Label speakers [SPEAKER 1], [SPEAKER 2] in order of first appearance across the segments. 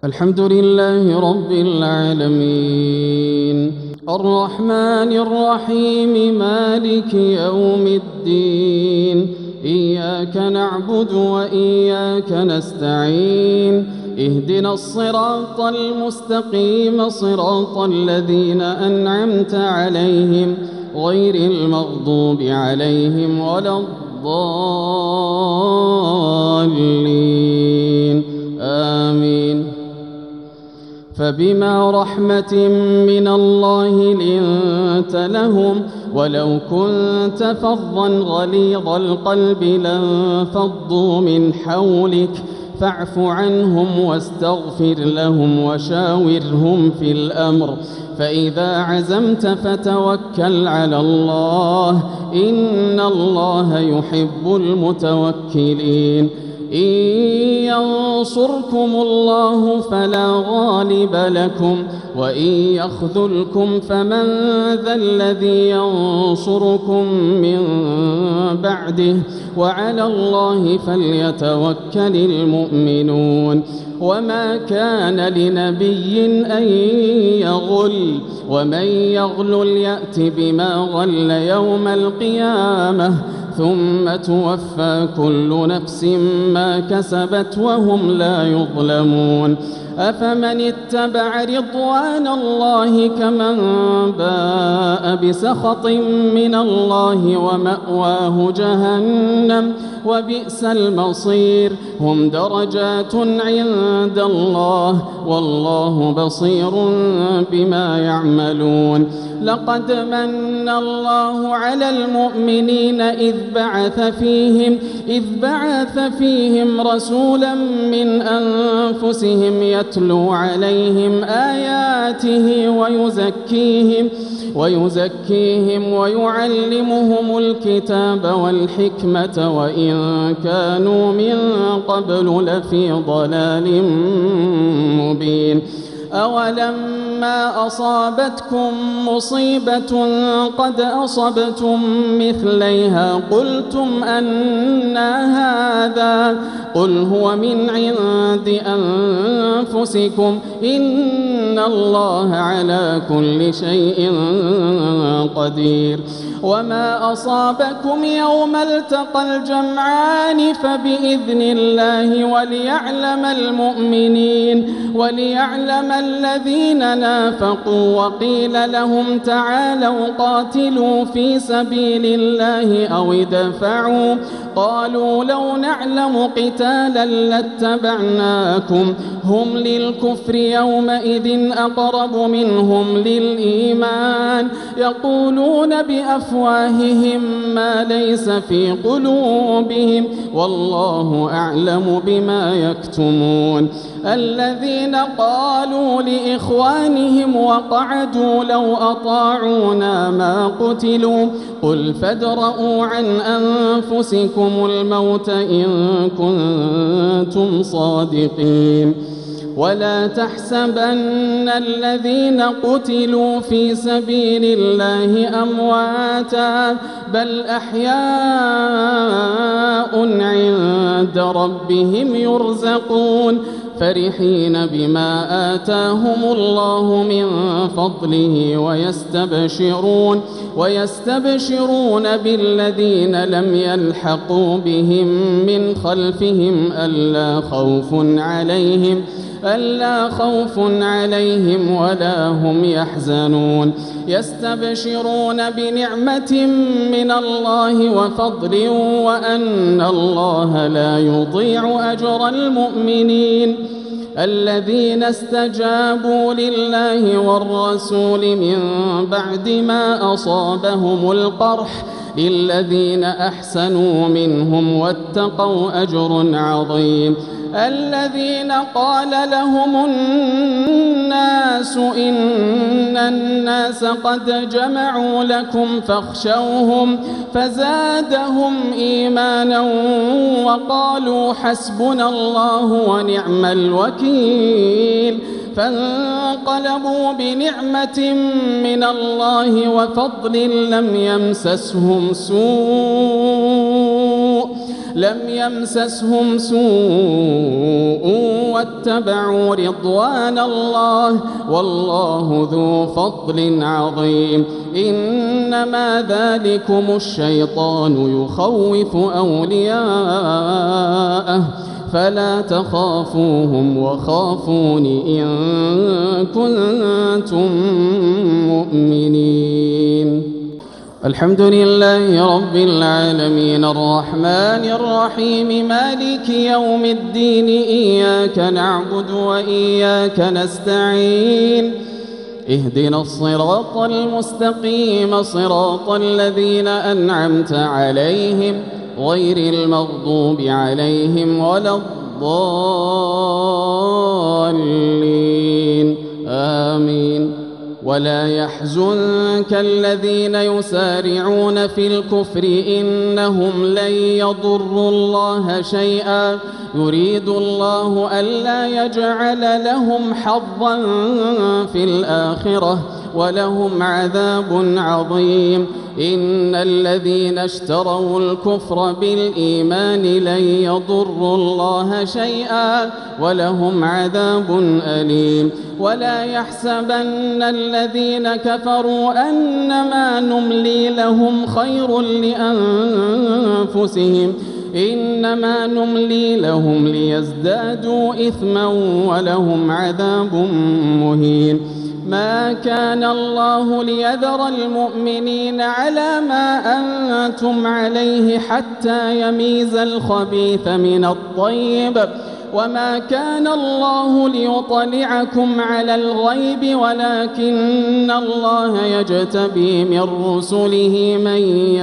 [SPEAKER 1] الحمد لله رب العالمين الرحمن الرحيم مالك يوم الدين إياك نعبد وإياك نستعين اهدنا الصراط المستقيم صراط الذين أنعمت عليهم غير المغضوب عليهم ولا الضالين آمين. فبما رحمة من الله لنت لهم ولو كنت فظا غليظ القلب لانفضوا من حولك فاعف عنهم واستغفر لهم وشاورهم في الأمر فإذا عزمت فتوكل على الله إن الله يحب المتوكلين. إن ينصركم الله فلا غالب لكم وإن يخذلكم فمن ذا الذي ينصركم من بعده وعلى الله فليتوكل المؤمنون. وما كان لنبي أن يغل ومن يغل يأت بما غل يوم القيامة ثم توفى كل نفس ما كسبت وهم لا يظلمون. أفمن اتبع رضوان الله كمن باء بسخط من الله ومأواه جهنم وبئس المصير. هم درجات عند الله والله بصير بما يعملون. لقد من الله على المؤمنين إذ بعث فيهم رسولا من أنفسهم يتلو عليهم آياته ويزكيهم ويعلمهم الكتاب والحكمة وإن كانوا من قبل لفي ضلال مبين. أولما أصابتكم مصيبة قد أصبتم مثليها قلتم أنى هذا قل هو من عند أنفسكم إن الله على كل شيء قدير. وما أصابكم يوم التقى الجمعان فبإذن الله وليعلم الذين نافقوا. وقيل لهم تعالوا قاتلوا في سبيل الله أو ادفعوا قالوا لو نعلم قتالا لاتبعناكم هم للكفر يومئذ أقرب منهم للإيمان يقولون بأفواههم ما ليس في قلوبهم والله أعلم بما يكتمون. الذين قالوا لإخوانهم وقعدوا لو أطاعونا ما قتلوا قل فادرءوا عن أنفسكم الموت إن كنتم صادقين. ولا تحسبن الذين قتلوا في سبيل الله أمواتا بل أحياء عند ربهم يرزقون فرحين بما آتاهم الله من فضله ويستبشرون بالذين لم يلحقوا بهم من خلفهم ألا خوف عليهم ولا هم يحزنون. يستبشرون بنعمة من الله وفضل وأن الله لا يضيع أجر المؤمنين. الذين استجابوا لله والرسول من بعد ما أصابهم القرح للذين أحسنوا منهم واتقوا أجر عظيم. الذين قال لهم الناس إن الناس قد جمعوا لكم فاخشوهم فزادهم إيمانا وقالوا حسبنا الله ونعم الوكيل. فانقلبوا بنعمة من الله وفضل لم يمسسهم سوء لم يمسسهم سوء واتبعوا رضوان الله والله ذو فضل عظيم. إنما ذلكم الشيطان يخوف أولياءه فلا تخافوهم وخافون إن كنتم مؤمنين. الحمد لله رب العالمين الرحمن الرحيم مالك يوم الدين إياك نعبد وإياك نستعين اهدنا الصراط المستقيم صراط الذين أنعمت عليهم غير المغضوب عليهم ولا الضالين آمين. ولا يحزنك الذين يسارعون في الكفر إنهم لن يضروا الله شيئا يريد الله ألا يجعل لهم حظا في الآخرة ولهم عذاب عظيم. إن الذين اشتروا الكفر بالإيمان لن يضروا الله شيئا ولهم عذاب أليم. ولا يحسبن الذين كفروا أنما نملي لهم خير لأنفسهم إنما نملي لهم ليزدادوا إثما ولهم عذاب مهين. ما كان الله ليذر المؤمنين على ما أنتم عليه حتى يميز الخبيث من الطيب وما كان الله ليطلعكم على الغيب ولكن الله يجتبي من رسله من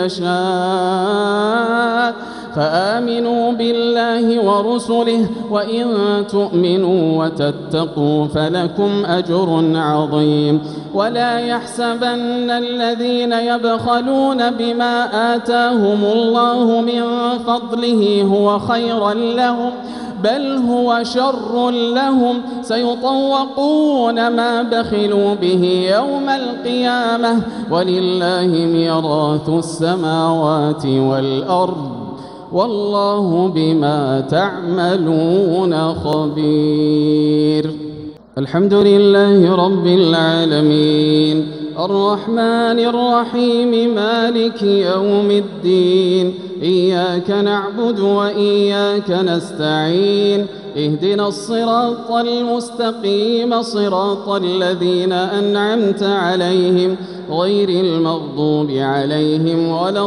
[SPEAKER 1] يشاء فآمنوا بالله ورسله وإن تؤمنوا وتتقوا فلكم أجر عظيم. ولا يحسبن الذين يبخلون بما آتاهم الله من فضله هو خيرا لهم بل هو شر لهم سيطوقون ما بخلوا به يوم القيامة ولله ميراث السماوات والأرض والله بما تعملون خبير. الحمد لله رب العالمين الرحمن الرحيم مالك يوم الدين إياك نعبد وإياك نستعين اهدنا الصراط المستقيم صراط الذين أنعمت عليهم غير المغضوب عليهم ولا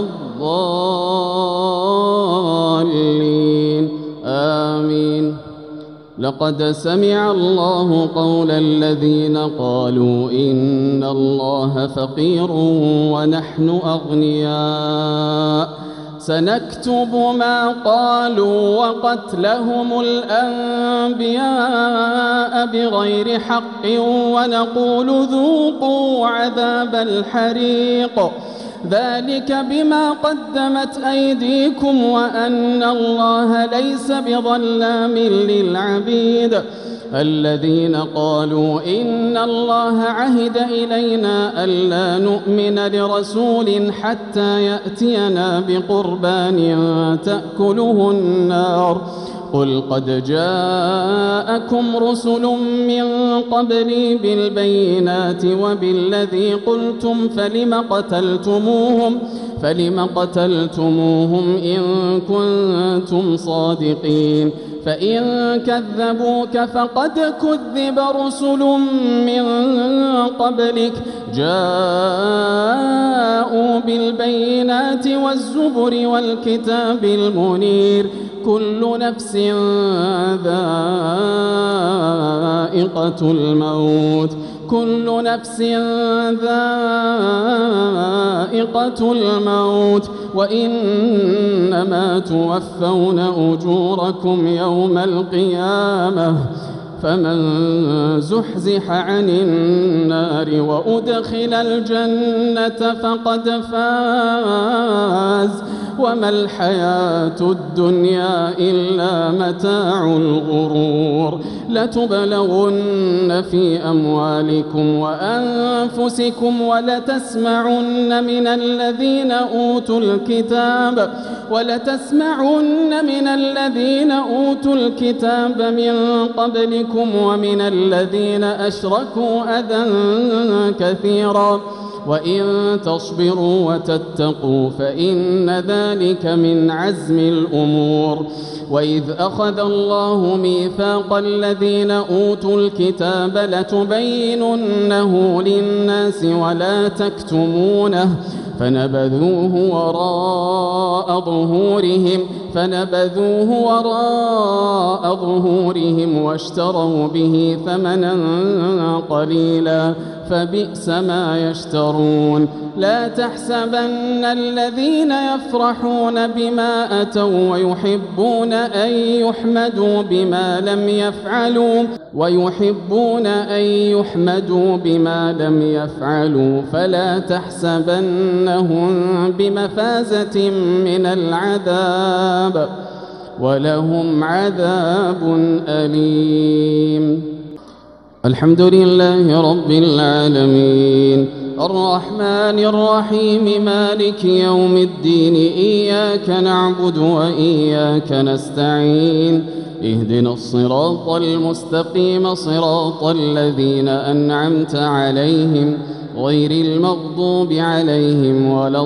[SPEAKER 1] الضالين آمين. لقد سمع الله قول الذين قالوا إن الله فقير ونحن أغنياء سنكتب ما قالوا وقتلهم الأنبياء بغير حق ونقول ذوقوا عذاب الحريق ذلك بما قدمت أيديكم وأن الله ليس بظلام للعبيد. الذين قالوا إن الله عهد إلينا ألا نؤمن لرسول حتى يأتينا بقربان تأكله النار قل قد جاءكم رسل من قبلي بالبينات وبالذي قلتم فلم قتلتموهم إن كنتم صادقين فإن كذبوك فقد كذب رسل من قبلك جاءوا بالبينات والزبر والكتاب المنير كل نفس ذائقة الموت وإنما توفون أجوركم يوم القيامة فمن زحزح عن النار وأدخل الجنة فقد فاز وما الحياة الدنيا إلا متاع الغرور لتبلغن في أموالكم وأنفسكم ولتسمعن من الذين أوتوا الكتاب من قبلكم ومن الذين أشركوا أذى كثيرا وإن تصبروا وتتقوا فإن ذلك من عزم الأمور وإذ أخذ الله ميثاق الذين أوتوا الكتاب لتبيننه للناس ولا تكتمونه فنبذوه وراء ظهورهم واشتروا به ثمنا قليلا فبئس ما يشترون لا تحسبن الذين يفرحون بما أتوا ويحبون أن يحمدوا بما لم يفعلوا فلا تحسبنهم بمفازة من العذاب ولهم عذاب أليم. الحمد لله رب العالمين الرحمن الرحيم مالك يوم الدين إياك نعبد وإياك نستعين اهدنا الصراط المستقيم صراط الذين أنعمت عليهم غير المغضوب عليهم ولا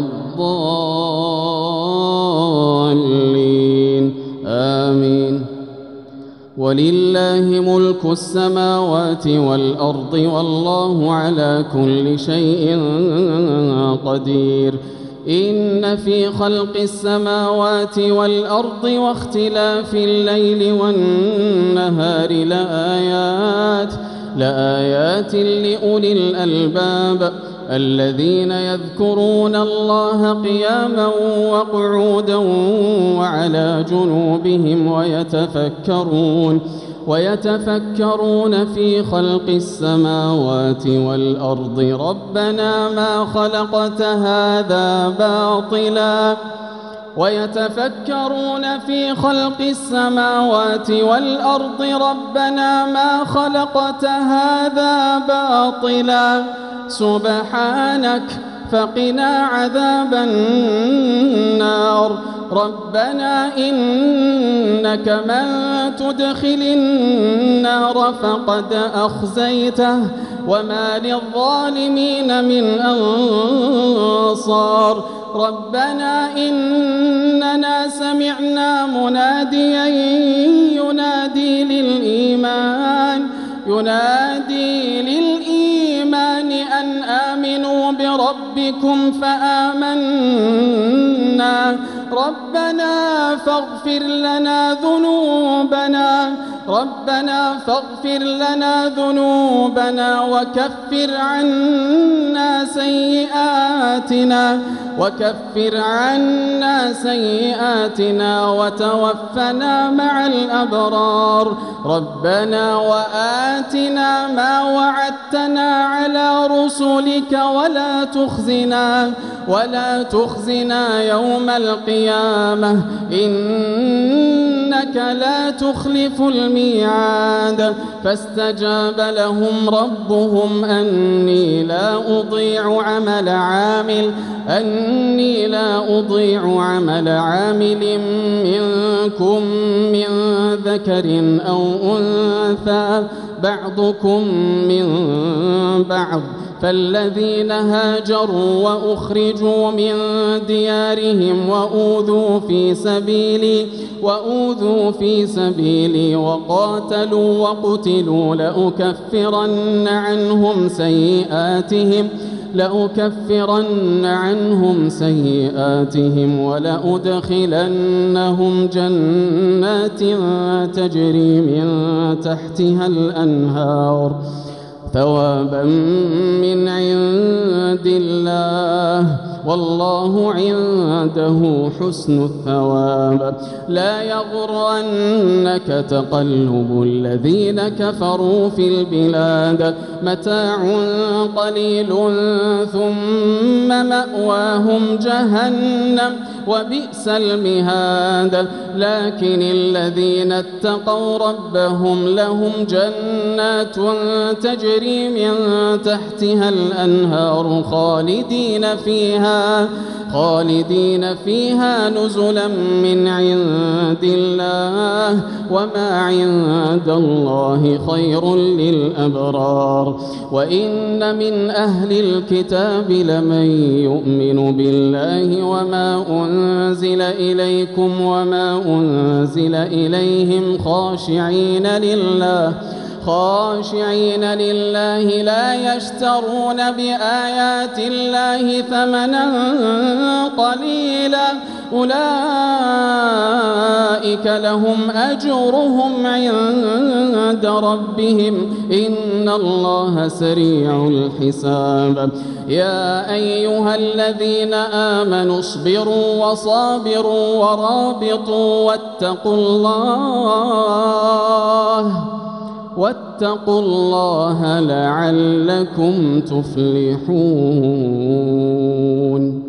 [SPEAKER 1] الضالين آمين. ولله ملك السماوات والأرض والله على كل شيء قدير. إن في خلق السماوات والأرض واختلاف الليل والنهار لآيات لأولي الألباب الذين يذكرون الله قياما وقعودا وعلى جنوبهم ويتفكرون في خلق السماوات والأرض ربنا ما خلقت هذا باطلا سبحانك فقنا عذاب النار. ربنا إنك من تدخل النار فقد أخزيته وما للظالمين من أنصار. ربنا إننا سمعنا مناديا ينادي للإيمان أن آمنوا بربكم فآمنا. ربنا فاغفر لنا ذنوبنا وكفر عنا سيئاتنا وتوفنا مع الأبرار. ربنا وآتنا ما وعدتنا على رسلك ولا تخزنا يوم القيامة إنك لا تخلف الميعاد. فاستجاب لهم ربهم أني لا أضيع عمل عامل منكم من ذكر أو أنثى بعضكم من بعض. فالذين هاجروا وأخرجوا من ديارهم وأوذوا في سبيلي وقاتلوا وقتلوا لأكفرن عنهم سيئاتهم ولأدخلنهم جنات تجري من تحتها الأنهار ثوابا من عند الله والله عنده حسن الثواب. لا يغرنك تقلب الذين كفروا في البلاد، متاع قليل ثم مأواهم جهنم وبئس المهاد. لكن الذين اتقوا ربهم لهم جنات تجري من تحتها الأنهار خالدين فيها نزلا من عند الله، وما عند الله خير للأبرار. وإن من أهل الكتاب لمن يؤمن بالله وما أنزل إليكم وما أنزل إليهم خاشعين لله لا يشترون بآيات الله ثمنا قليلا، أولئك لهم أجرهم عند ربهم إن الله سريع الحساب. يا أيها الذين آمنوا اصبروا وصابروا ورابطوا واتقوا الله لعلكم تفلحون.